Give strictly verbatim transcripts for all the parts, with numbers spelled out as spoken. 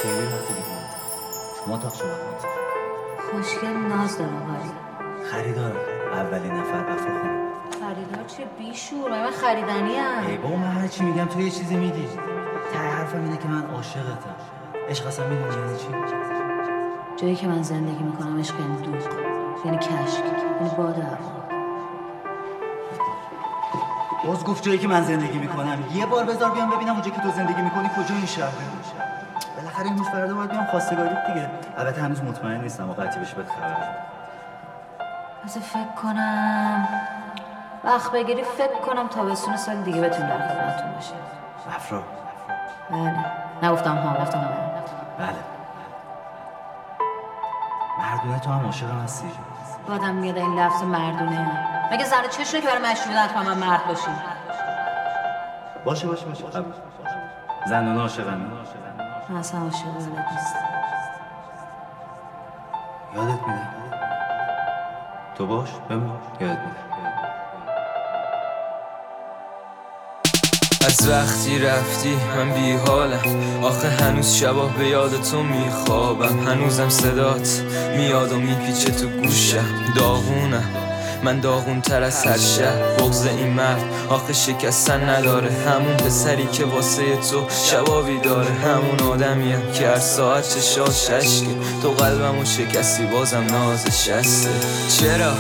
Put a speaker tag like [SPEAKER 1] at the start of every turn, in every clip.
[SPEAKER 1] خیلی وقتی دیگه شما اتاق صحبت کنید.
[SPEAKER 2] خوشگل ناز دارم ولی
[SPEAKER 1] خریدار اولین نفر وفا خانم.
[SPEAKER 2] خریدار چه بیشور؟ من خریدنی ام.
[SPEAKER 1] ای بابا من هر چی میگم تو یه چیزی میگی. ته حرفم اینه که من عاشقتم. عشق اصلا میدونی یعنی چی؟
[SPEAKER 2] جایی که من زندگی میکنم عشق یعنی دوغ، یعنی کشک، یعنی باد هوا.
[SPEAKER 1] باز گفت جایی که من زندگی میکنم. یه بار بذار بیام ببینم اونجا که تو زندگی میکنی کجا این شهره. بالاخره امروز فردا باید بیام خواستگاریت دیگه. البته هنوز مطمئن نیستم و قطعی بهش بهت خبر بدم.
[SPEAKER 2] بذار فکر کنم. وقت بگیری فکر کنم تابستون سال دیگه بتونم در خدمتتون باشم.
[SPEAKER 1] افرا.
[SPEAKER 2] بله. نگفتم ها، گفتم بله.
[SPEAKER 1] بله. مردونه تو هم عاشقم هستی؟
[SPEAKER 2] بادم میاد این لفظ مردونه. مگه زن چشونه که برای مشروعیت با من مرد باشیم؟
[SPEAKER 1] باشه باشه باشه. زنونه عاشقم.
[SPEAKER 2] من اصلا عاشق ولد نیستم.
[SPEAKER 1] یادت میده. تو باش بمون یادت میده.
[SPEAKER 3] از وقتی رفتی من بی حالم، آخه هنوز شبا به یاد تو میخوابم. هنوزم صدات میاد و میپیچه تو گوشم. داغونم من داغون تر از هر شب. بغض این مرد آخه شکستن نداره. همون پسری که واسه تو شبابی داره. همون آدمیم که هر ساعت چشاش عشقه. تو قلبمو شکستی بازم نازش هسته. چرا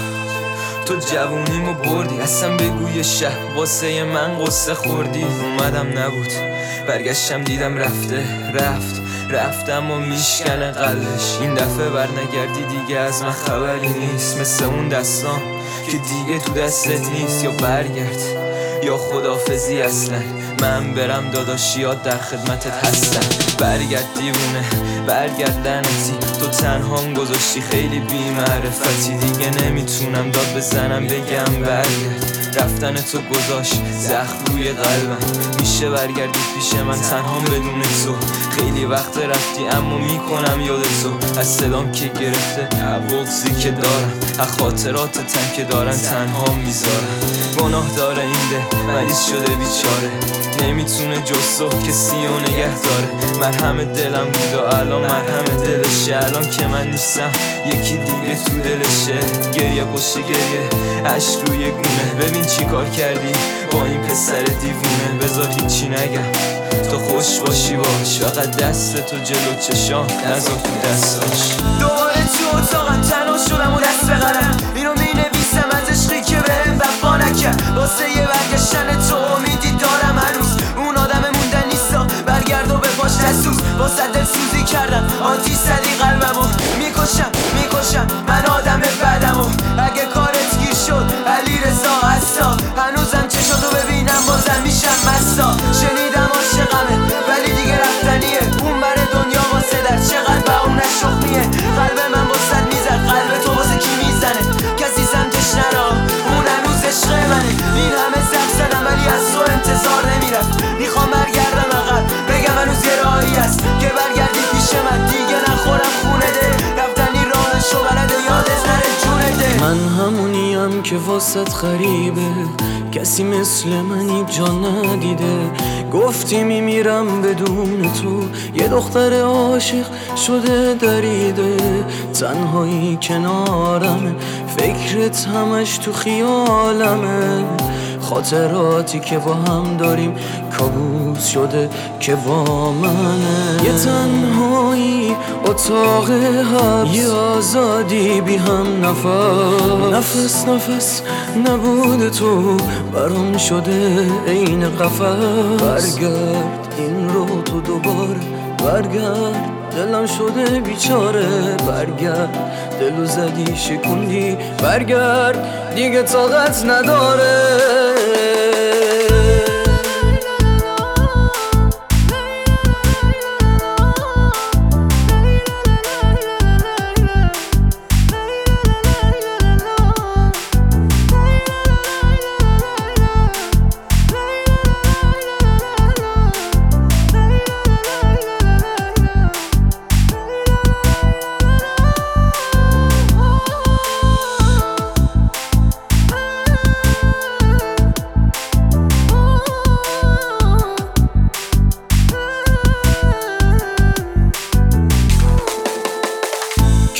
[SPEAKER 3] تو جوونیمو بردی؟ اصلا بگوی شهر واسه من قصه خوردی. اومدم نبود برگشتم دیدم رفته رفت رفتم و میشکنه قلبش. این دفعه بر نگردی دیگه از من خبری نیست. مثل اون دستام که دیگه تو دستت نیست. یا برگرد یا خدافزی اصلا. من برم داداشیات در خدمتت هستن. برگرد دیوونه برگرد لعنتی. تو تنهام گذاشتی خیلی بی معرفتی. دیگه نمیتونم داد بزنم بگم برگرد. رفتن تو گذاشت زخم روی قلبم. میشه برگردی پیش من تنهام بدون تو. خیلی وقت رفتی اما میکنم یاد تو. از صدام که گرفته بغضی که دارم. از خاطرات تن که دارن تنها میذارم. گناه داره این ده مریض شده بیچاره. نمیتونه جز تو کسی و نگه داره. مرهم دلم بود و الان مرهم دلشه. الان که من نیستم یکی دیگه تو دلشه. گریه پشت گریه عشق روی گونه. ببین چی کار کردی با این پسر دیوونه. بذار هیچی نگم تو خوش باشی باش. فقط دست تو جلو چشام نذار تو دستاش. دوباره تو اتاقم تنها شدم و دست بقرم. اینو می نویسم از عشقی که بهم وفا نکرد. واسه یه برگشتن تو امیدی دارم هنوز. اون آدم موندن نیستا برگرد و به پاش نسوز. واسه دل سوزی کردم آنتی صدی قلبمو میکشم میکشم من آدم بدمو. اگه کارت گیر شد علی رضا هستا. هنوزم چشاتو ببینم بازم میشم مستا. شنیدم عاشقمه ولی دیگه رفتنیه. اون بر دنیا واسه در چقدر با اون نشخمیه. قلب من واسه میزد قلب تو واسه کی میزنه. کسی سمتش نرا اون هنوز عشق منه. این همه زخم زدم ولی از تو انتظار نمیرفت. میخوام برگردم عقب بگم هنوز یه راهی هست که برگردی پیش من. دیگه نخورم خونه ده رفتنی راهشو بلده یادت نره جونه ده.
[SPEAKER 4] من همونیم که واسط غریبه. کسی مثل منی جان ندیده. گفتی میمیرم بدون تو. یه دختر عاشق شده دریده. تنهایی کنارمه فکرت همش تو خیالمه. خاطراتی که با هم داریم کابوس شده که با منه. یه تنهایی اتاق حبس. یه آزادی بی هم نفس. نفس نفس نبود تو برام شده این قفس. برگرد این رو تو دوباره برگرد. دلم شده بیچاره برگرد. دلو زدی شکوندی برگرد. دیگه طاقت نداره.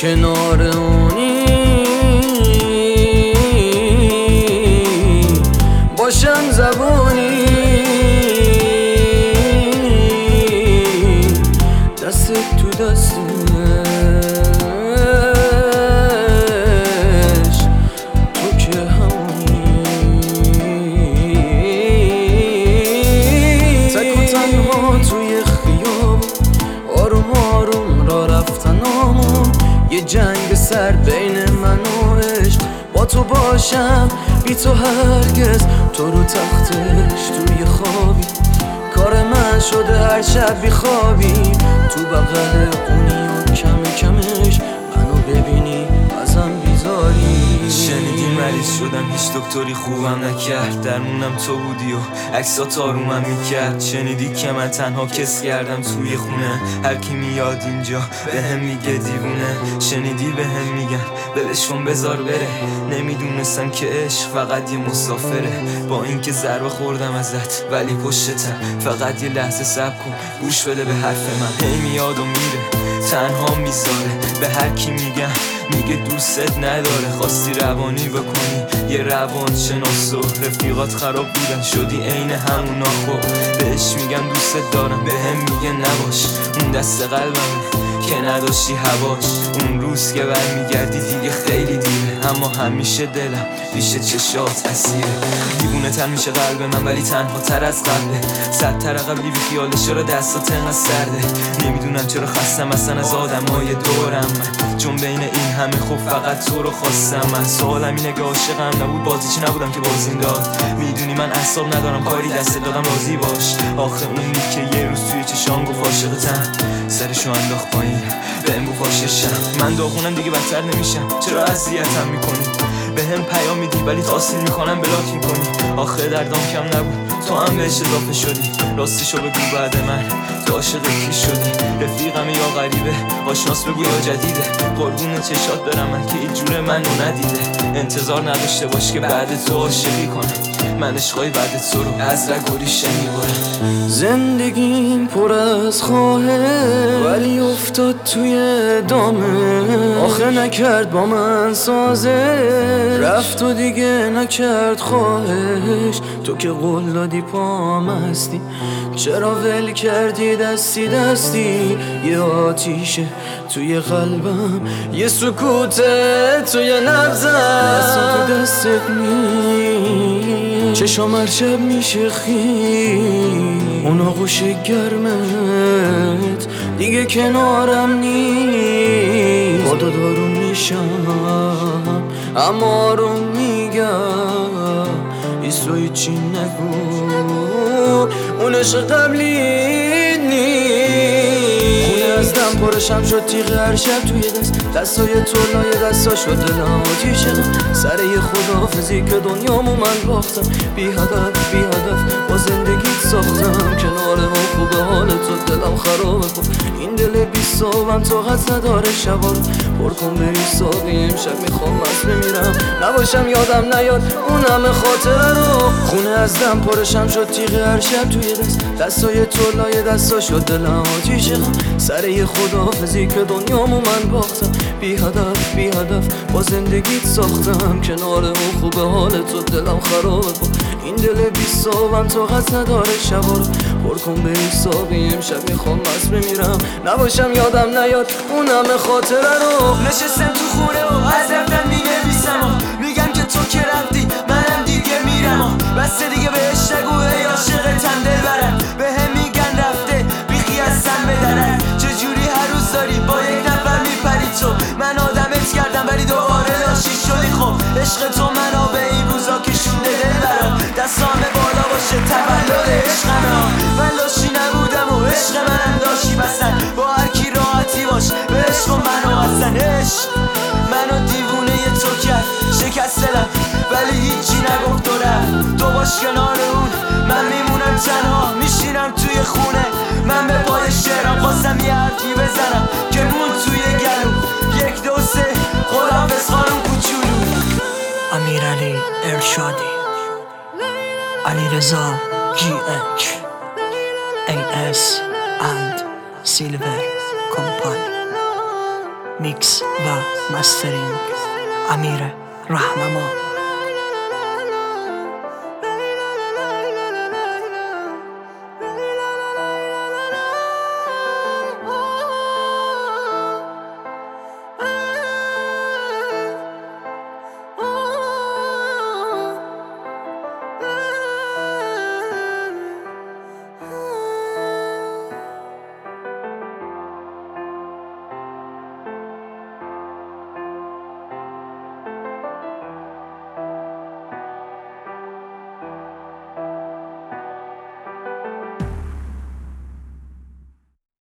[SPEAKER 4] کنار اونی باشم زبونی دست تو دستش تو که همونی تک و تنها توی خیابون آروم آروم را رفتنامون یه جنگ سر بین من و عشق با تو باشم بی تو هرگز تو رو تختش توی خوابی کار من شده هر شب بی خوابی تو بغل اونی و کم کمش منو ببینی ازم بیزاری
[SPEAKER 3] شنیدی مریض شدم هیچ دکتری خوبم نکرد درمونم تو بودی و عکسات آرومم میکرد شنیدی که من تنها کس کردم توی خونه هر کی میاد اینجا به هم میگه دیوونه شنیدی به هم میگن بلشون بذار بره نمیدونستم که عشق فقط یه مسافره با اینکه ضربه خوردم ازت ولی پشتم فقط یه لحظه صبر کن گوش بده به حرف من هی میاد و میره تنها میذاره به هر کی میگم میگه دوستت نداره خواستی روانی بکنی یه روان شناس و رفیقات خراب بودن شدی عین همونا خب بهش میگم دوستت دارم به هم میگه نباش اون دست قلبمه که نداشتی هواش اون روز که برمیگردی دیگه خیلی دیره اما همیشه دلم پیش چشات اسیره دیوونه تر میشه قلب من ولی تنها تر از قبله صد تر قبلی بی خیاله چرا دستات انقدر سرده نمیدونم چرا خستم اصلا از آدمای دورم من چون بین این همه خوب فقط تو رو خواستم من سوالم اینه که عاشقم نبود بازیچی نبودم که بازیم داد میدونی من اعصاب ندارم کاری دست دادم راضی باش آخه اونی که یه روز توی چشام گفت عاشقتم سرشو انداخت پایین بهم گفت عاشقشم من داغونم دیگه بدتر نمیشم چرا اذیتم میکنی به هم پیام میدی ولی تحصیل میکنم بلاک میکنی آخه دردام کم نبود تو هم بهش اضافه شدی راستیشو بگو بعد من تو عاشق کی شدی رفیقم یا غریبه آشناس بگو یا جدیده قربون چشات برم من که هیچ جور منو ندیده انتظار نداشته باش که بعد تو عاشقی کنم من عشقای بعد تو رو از رگوری شمیبارم
[SPEAKER 4] زندگیم پر از خواهه ولی افتاد توی دامه آخه نکرد با من سازه رفت و دیگه نکرد خواهش تو که قول دادی پام هستی چرا ول کردی دستی دستی یه آتیشه توی قلبم یه سکوته توی نبزم دستم تو دستت می چشم هر شب میشه خی اون آغوش گرمت دیگه کنارم نی بادا دارم میشم اما آروم میگم ایستوی چی نگو اون عشق قبلی نی خونه از دم پرشم شد تیغ هر شب توی دست دستای تو لای دستا شد دلم آتیشم سر یه خداحافظی که دنیامو من باختم بی هدف بی هدف با زندگیت ساختم کنار ما خوبه حال تو دلم خرابه کن این دل بی صابم طاقت نداره شبا رو پر کن بری ساقی امشب میخوام مست بمیرم نباشم یادم نیاد اون همه خاطره رو خونه از دم پرشم شد تیغ هر شب توی دست دستای تو لای دستا شد دلم آتیشم سر یه خداحافظی که دنیامو من باختم بی هدف بی هدف با زندگیت ساختم کنار اون خوبه حال تو دلم خرابه کن این دل بی صابم طاقت نداره شبا رو پر کن بری ساقی امشب میخوام مست بمیرم نباشم یادم نیاد اون همه خاطره رو
[SPEAKER 3] نشستم تو خونه و از رفتن مینویسم و میگم که تو که رفتی منم دیگه میرم و بس دیگه بهش نگو ای عاشقتم دلبرم به هم میگن رفته بیخی از سن بدرم چجوری هر روز داری با یک نفر میپری تو من آدمت کردم ولی دوباره لاشی شدی خب عشق تو منو به این روزا کشونده دلبرم دستام بالا باشه تولد عشقم من لاشی نبودم و عشق منم داشتی بسن با هر کی راحتی باش به عشق و منو اصلا عشق منو دیوونه ی تو کرد شکست دلم ولی هیچی نگفت و رفت تو باش کنار اون من میمونم تنها میشینم توی خونه من به پای شعرم خواستم یه حرفی بزنم که مون توی گلو یک دو سه خداحافظ خانم کوچولو
[SPEAKER 5] امیرعلی ارشادی علی رضا جی اچ ای اس and Silver Company میکس و مسترینگ امیر رهنما.